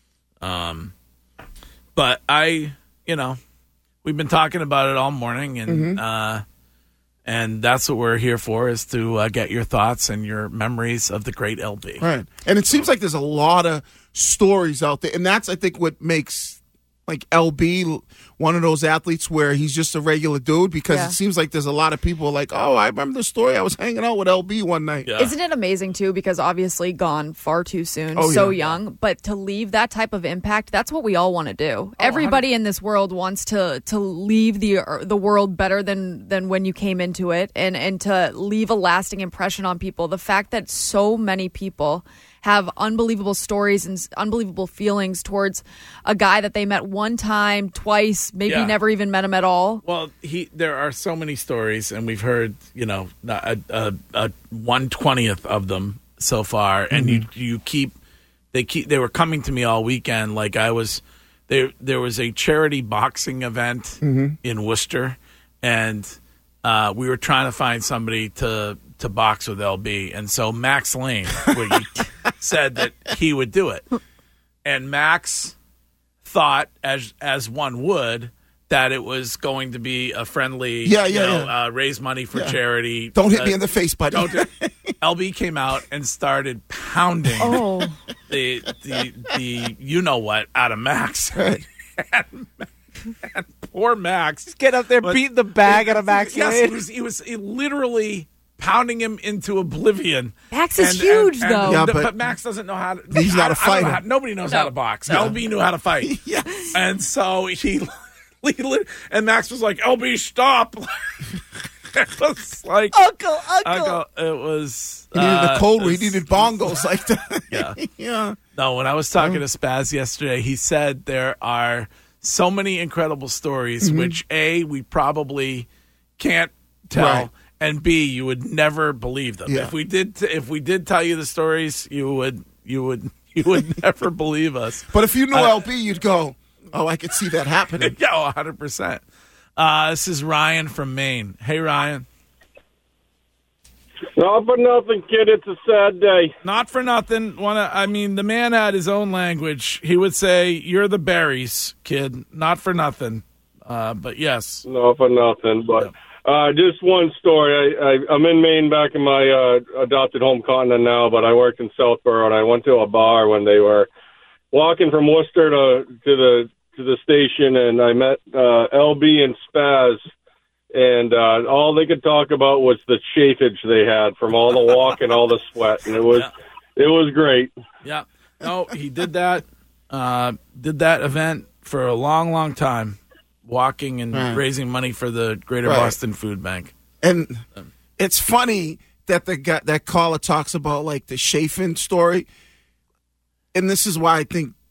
Speaker 2: Um, but I, you know, we've been talking about it all morning, and mm-hmm. uh, and that's what we're here for, is to uh, get your thoughts and your memories of the great L B.
Speaker 5: Right, and it seems like there's a lot of stories out there, and that's I think what makes like L B one of those athletes where he's just a regular dude, because yeah. it seems like there's a lot of people like, oh, I remember the story. I was hanging out with L B one night.
Speaker 3: Yeah. Isn't it amazing, too, because obviously gone far too soon,
Speaker 5: oh,
Speaker 3: so
Speaker 5: yeah.
Speaker 3: young, but to leave that type of impact, that's what we all want to do. Oh, Everybody in this world wants to to leave the the world better than, than when you came into it, and, and to leave a lasting impression on people. The fact that so many people have unbelievable stories and unbelievable feelings towards a guy that they met one time, twice, maybe yeah. never even met him at all.
Speaker 2: Well, he there are so many stories, and we've heard, you know, a, a, a one twentieth of them so far, and mm-hmm. you you keep they keep they were coming to me all weekend. Like I was there, there was a charity boxing event
Speaker 5: mm-hmm.
Speaker 2: in Worcester, and uh, we were trying to find somebody to to box with L B, and so Max Lane said that he would do it, and Max thought, as as one would, that it was going to be a friendly,
Speaker 5: yeah, yeah,
Speaker 2: you know,
Speaker 5: yeah.
Speaker 2: Uh, raise money for
Speaker 5: yeah.
Speaker 2: charity.
Speaker 5: Don't hit
Speaker 2: uh,
Speaker 5: me in the face, buddy.
Speaker 2: Don't do, L B came out and started pounding
Speaker 3: oh.
Speaker 2: the the the you know what out of Max.
Speaker 5: Right.
Speaker 2: and, and poor Max,
Speaker 4: just get up there, but, beating the bag out of Max.
Speaker 2: Yes,
Speaker 4: Lane.
Speaker 2: he was. He was he literally pounding him into oblivion.
Speaker 3: Max is
Speaker 2: and,
Speaker 3: huge,
Speaker 2: and, and,
Speaker 3: though.
Speaker 2: Yeah,
Speaker 5: but,
Speaker 2: but, but Max doesn't know how to.
Speaker 5: He's not a fighter.
Speaker 2: How, nobody knows
Speaker 3: no.
Speaker 2: how to box.
Speaker 5: No.
Speaker 2: L B knew how to fight.
Speaker 5: Yes.
Speaker 2: And so he, he, and Max was like, "L B, stop!" It was like
Speaker 4: Uncle, Uncle.
Speaker 2: Uncle. It was.
Speaker 5: He needed
Speaker 2: uh,
Speaker 5: a cold. He needed bongos like that.
Speaker 2: Yeah,
Speaker 5: yeah.
Speaker 2: No, when I was talking to Spaz yesterday, he said there are so many incredible stories, mm-hmm. which A, we probably can't tell.
Speaker 5: Right.
Speaker 2: And B, you would never believe them.
Speaker 5: Yeah.
Speaker 2: If we did, if we did tell you the stories, you would, you would, you would never believe us.
Speaker 5: But if you knew
Speaker 2: uh,
Speaker 5: L B, you'd go, "Oh, I could see that happening."
Speaker 2: Yeah, one hundred percent. Uh, this is Ryan from Maine. Hey, Ryan.
Speaker 13: Not for nothing, kid. It's a sad day.
Speaker 2: Not for nothing. Wanna? I mean, the man had his own language. He would say, "You're the berries, kid." Not for nothing. Uh, but yes.
Speaker 13: Not for nothing, but. Yeah. Uh, just one story. I, I, I'm in Maine, back in my uh, adopted home continent now, but I worked in Southborough, and I went to a bar when they were walking from Worcester to to the to the station, and I met uh, L B and Spaz, and uh, all they could talk about was the chafage they had from all the walk and all the sweat, and it was yeah. it was great.
Speaker 2: Yeah. No, he did that. Uh, did that event for a long, long time. Walking and right. raising money for the Greater right. Boston Food Bank.
Speaker 5: And it's funny that the guy, that caller talks about like the Chafin story. And this is why I think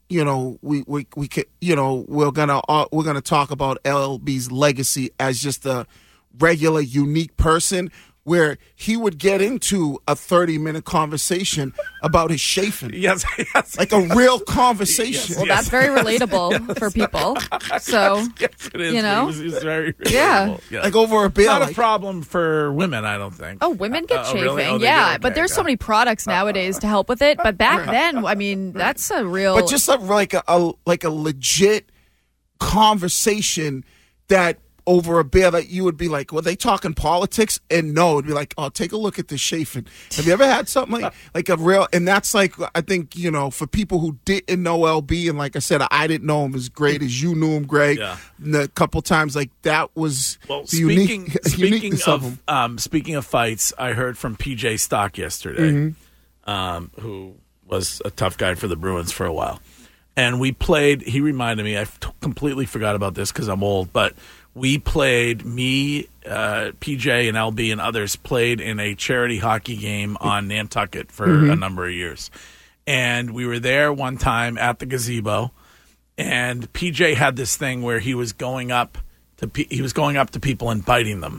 Speaker 5: you know, we we we could, you know, we're gonna uh, we're gonna talk about L B's legacy as just a regular, unique person, where he would get into a thirty-minute conversation about his chafing.
Speaker 2: Yes, yes.
Speaker 5: Like a real conversation.
Speaker 3: Well, that's very relatable yes. for people. So,
Speaker 2: yes, it is.
Speaker 3: you know.
Speaker 2: It was, it was very relatable.
Speaker 3: Yeah.
Speaker 2: Yes.
Speaker 5: Like over a beer.
Speaker 2: Not
Speaker 5: like,
Speaker 2: a problem for women, I don't think.
Speaker 3: Oh, women get
Speaker 2: uh,
Speaker 3: chafing.
Speaker 2: Oh, really? Oh,
Speaker 3: yeah,
Speaker 2: okay.
Speaker 3: but there's so many products nowadays to help with it. But back then, I mean, that's a real.
Speaker 5: But just a, like a, a like a legit conversation that over a beer that you would be like, well, they talking politics? And no, it'd be like, oh, take a look at this chafing. Have you ever had something like, like a real, and that's like, I think, you know, for people who didn't know L B, and like I said, I didn't know him as great as you knew him, Greg,
Speaker 2: yeah.
Speaker 5: and a couple times, like that was
Speaker 2: well,
Speaker 5: the
Speaker 2: speaking,
Speaker 5: unique,
Speaker 2: speaking
Speaker 5: of,
Speaker 2: of,
Speaker 5: of him.
Speaker 2: Um, speaking of fights, I heard from P J Stock yesterday,
Speaker 5: mm-hmm.
Speaker 2: um, who was a tough guy for the Bruins for a while. And we played, he reminded me, I t- completely forgot about this because I'm old, but we played, me, uh, P J, and L B and others played in a charity hockey game on Nantucket for mm-hmm. a number of years. And we were there one time at the gazebo, and P J had this thing where he was going up to pe- he was going up to people and biting them.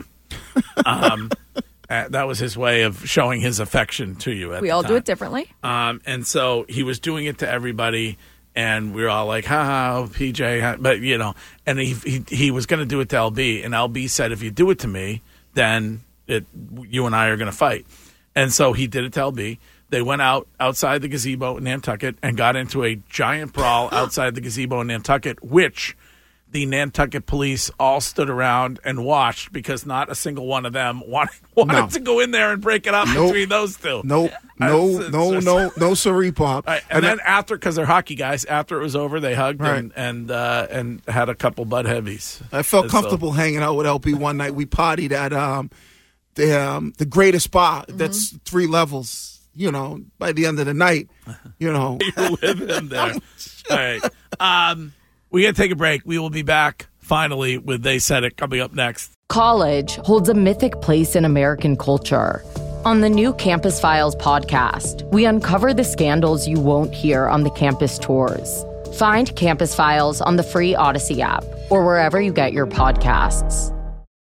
Speaker 2: um, uh, that was his way of showing his affection to you. At
Speaker 3: we
Speaker 2: the
Speaker 3: all
Speaker 2: time.
Speaker 3: do it differently.
Speaker 2: Um, and so he was doing it to everybody. And we were all like, ha ha, P J. But, you know, and he he, he was going to do it to L B. And L B said, if you do it to me, then it, you and I are going to fight. And so he did it to L B. They went out outside the gazebo in Nantucket and got into a giant brawl outside the gazebo in Nantucket, which the Nantucket police all stood around and watched because not a single one of them wanted, wanted
Speaker 5: no.
Speaker 2: to go in there and break it up
Speaker 5: nope.
Speaker 2: between those two.
Speaker 5: Nope. No, no, no, no, sorry, Pop.
Speaker 2: Right, and, and then I, after, because they're hockey guys, after it was over, they hugged
Speaker 5: right.
Speaker 2: and and, uh, and had a couple Bud Heavies.
Speaker 5: I felt
Speaker 2: and
Speaker 5: comfortable
Speaker 2: so.
Speaker 5: hanging out with L B one night. We partied at um, the um, the greatest bar. Mm-hmm. That's three levels. You know, by the end of the night, you know.
Speaker 2: You're with him there. All right. Um, we got to take a break. We will be back, finally, with They Said It coming up next.
Speaker 1: College holds a mythic place in American culture. On the new Campus Files podcast, we uncover the scandals you won't hear on the campus tours. Find Campus Files on the free Odyssey app or wherever you get your podcasts.